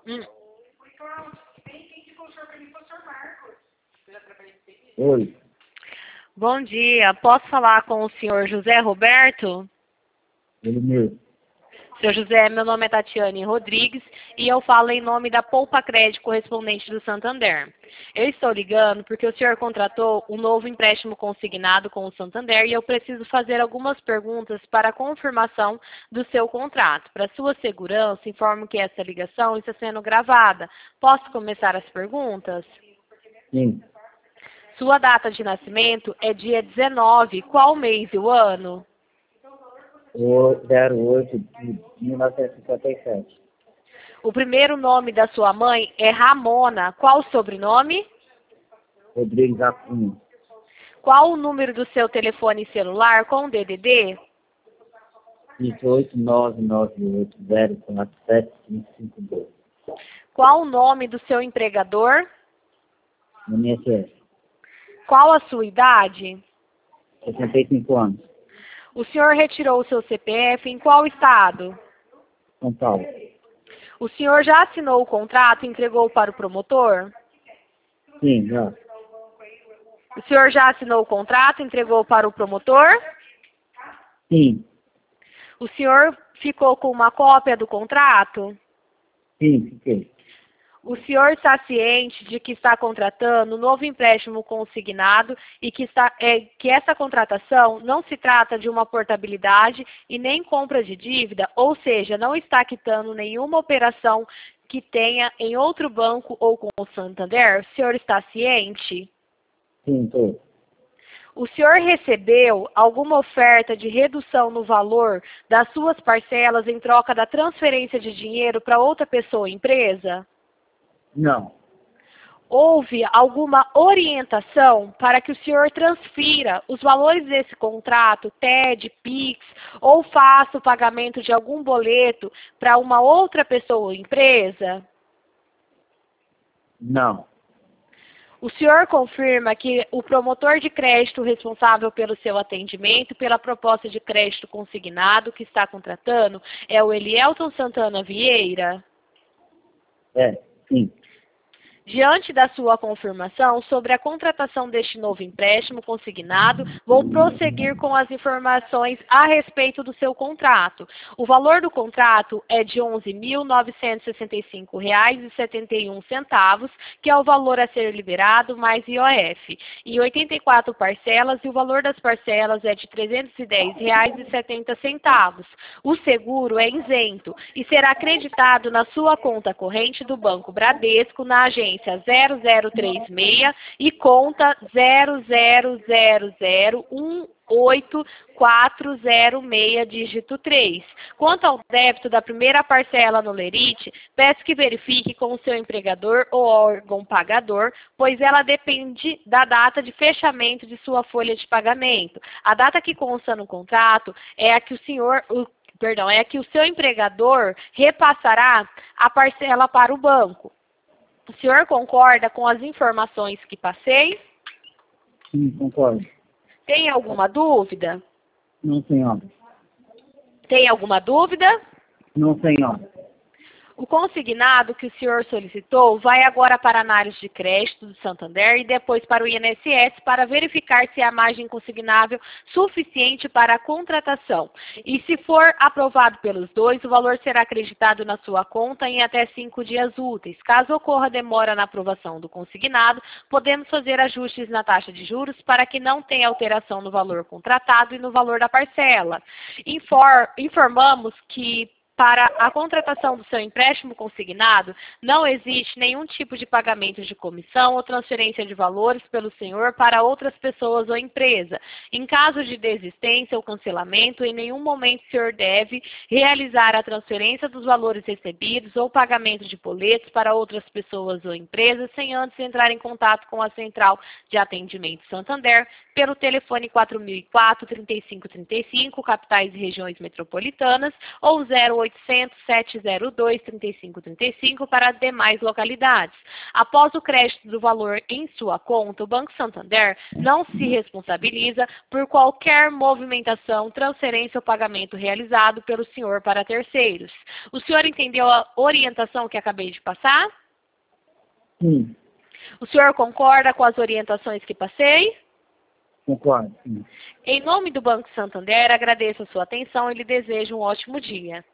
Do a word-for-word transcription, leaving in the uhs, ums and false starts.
Hum. Oi. Bom dia, posso falar com o senhor José Roberto? Ele mesmo. Senhor José, meu nome é Tatiane Rodrigues e eu falo em nome da Poupa Crédito correspondente do Santander. Eu estou ligando porque o senhor contratou um novo empréstimo consignado com o Santander e eu preciso fazer algumas perguntas para a confirmação do seu contrato. Para sua segurança, informo que essa ligação está sendo gravada. Posso começar as perguntas? Sim. Sua data de nascimento é dia dezenove. Qual mês e o ano? O zero oito de mil novecentos e cinquenta e sete. O primeiro nome da sua mãe é Ramona. Qual o sobrenome? Rodrigues Acunha. Qual o número do seu telefone celular com D D D? dezoito nove nove oito zero quatro sete cinco cinco dois. Qual o nome do seu empregador? I N S S. Qual a sua idade? sessenta e cinco anos. O senhor retirou o seu C P F em qual estado? São Paulo. O senhor já assinou o contrato e entregou para o promotor? Sim, já. O senhor já assinou o contrato e entregou para o promotor? Sim. O senhor ficou com uma cópia do contrato? Sim, fiquei. O senhor está ciente de que está contratando um novo empréstimo consignado e que, está, é, que essa contratação não se trata de uma portabilidade e nem compra de dívida, ou seja, não está quitando nenhuma operação que tenha em outro banco ou com o Santander? O senhor está ciente? Sim, estou. O senhor recebeu alguma oferta de redução no valor das suas parcelas em troca da transferência de dinheiro para outra pessoa ou empresa? Não. Houve alguma orientação para que o senhor transfira os valores desse contrato, T E D, Pix, ou faça o pagamento de algum boleto para uma outra pessoa ou empresa? Não. O senhor confirma que o promotor de crédito responsável pelo seu atendimento, pela proposta de crédito consignado que está contratando, é o Elielton Santana Vieira? É, sim. Diante da sua confirmação sobre a contratação deste novo empréstimo consignado, vou prosseguir com as informações a respeito do seu contrato. O valor do contrato é de onze mil novecentos e sessenta e cinco reais e setenta e um centavos, que é o valor a ser liberado mais I O F, em oitenta e quatro parcelas, e o valor das parcelas é de trezentos e dez reais e setenta centavos. O seguro é isento e será acreditado na sua conta corrente do Banco Bradesco, na agência zero zero três seis e conta zero zero zero zero um oito quatro zero seis, dígito três. Quanto ao débito da primeira parcela no Lerite, peço que verifique com o seu empregador ou órgão pagador, pois ela depende da data de fechamento de sua folha de pagamento. A data que consta no contrato é a que o senhor... O, perdão, é a que o seu empregador repassará a parcela para o banco. O senhor concorda com as informações que passei? Sim, concordo. Tem alguma dúvida? Não, senhora. Tem alguma dúvida? Não, senhora. O consignado que o senhor solicitou vai agora para a análise de crédito do Santander e depois para o I N S S para verificar se há margem consignável suficiente para a contratação. E se for aprovado pelos dois, o valor será acreditado na sua conta em até cinco dias úteis. Caso ocorra demora na aprovação do consignado, podemos fazer ajustes na taxa de juros para que não tenha alteração no valor contratado e no valor da parcela. Infor- informamos que para a contratação do seu empréstimo consignado, não existe nenhum tipo de pagamento de comissão ou transferência de valores pelo senhor para outras pessoas ou empresa. Em caso de desistência ou cancelamento, em nenhum momento o senhor deve realizar a transferência dos valores recebidos ou pagamento de boletos para outras pessoas ou empresas sem antes entrar em contato com a Central de Atendimento Santander pelo telefone quatro mil e quatro, trinta e cinco trinta e cinco, capitais e regiões metropolitanas, ou zero oito oitocentos, sete zero dois, trinta e cinco trinta e cinco para as demais localidades. Após o crédito do valor em sua conta, o Banco Santander não se responsabiliza por qualquer movimentação, transferência ou pagamento realizado pelo senhor para terceiros. O senhor entendeu a orientação que acabei de passar? Sim. O senhor concorda com as orientações que passei? Concordo, sim. Em nome do Banco Santander, agradeço a sua atenção e lhe desejo um ótimo dia.